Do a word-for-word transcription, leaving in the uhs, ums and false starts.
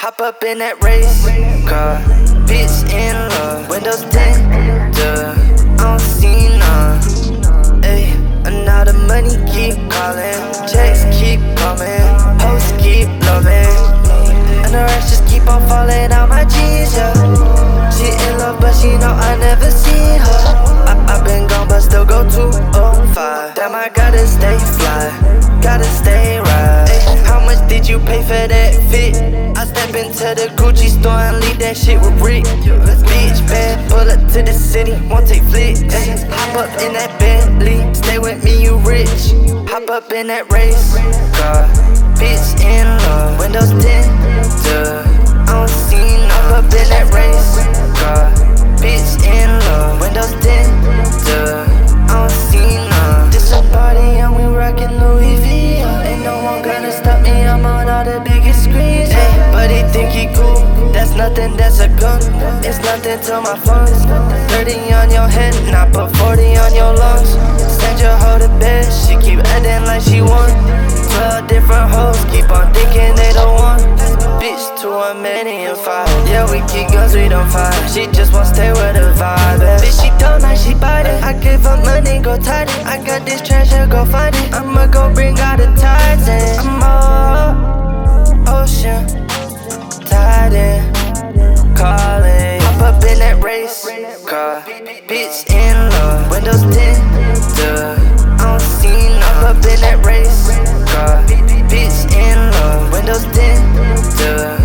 Hop up in that race car, bitch in love. Windows tint, duh, I don't see none. Ayy, and now the money keep calling, checks keep coming, hoes keep loving, and the rest just keep on falling out my jeans, yeah. She in love but she know I never seen her. I, I been gone but still go two oh five. Damn, I gotta stay fly, gotta stay right. Ay, how much did you pay for that fit? I step into the Gucci store and leave that shit with Rick. Bitch bad, pull up to the city, won't take flicks. Ay, hop up in that Bentley, stay with me, you rich. Hop up in that race car, bitch in love. Windows tint, duh, I don't see none. Hop up in that race car, bitch in love. Windows tint, duh, I don't see none. This a party and we rockin' Louis V. Ain't no one gonna stop me, I'm on all the biggest screens. Ay, but he think he cool, that's nothing, that's a gun. It's nothing to my funds. Thirty on your head, and I put forty on your lungs. Send your hoe to bed, she keep acting like she won. Twelve different hoes, keep on thinking they the one. Bitch to a million five. Yeah, we keep guns, we don't fight. She just won't stay with the vibe, eh. Bitch, she don't like she bite it. I give her money, go tight it. I got this treasure, go find it. I'ma go bring out the tides in. I'm all ocean, tied in, calling. Hop up in that race car, bitch in love. Windows tint, duh, I don't see none. Hop up in that race car, bitch in love. Windows tint, duh.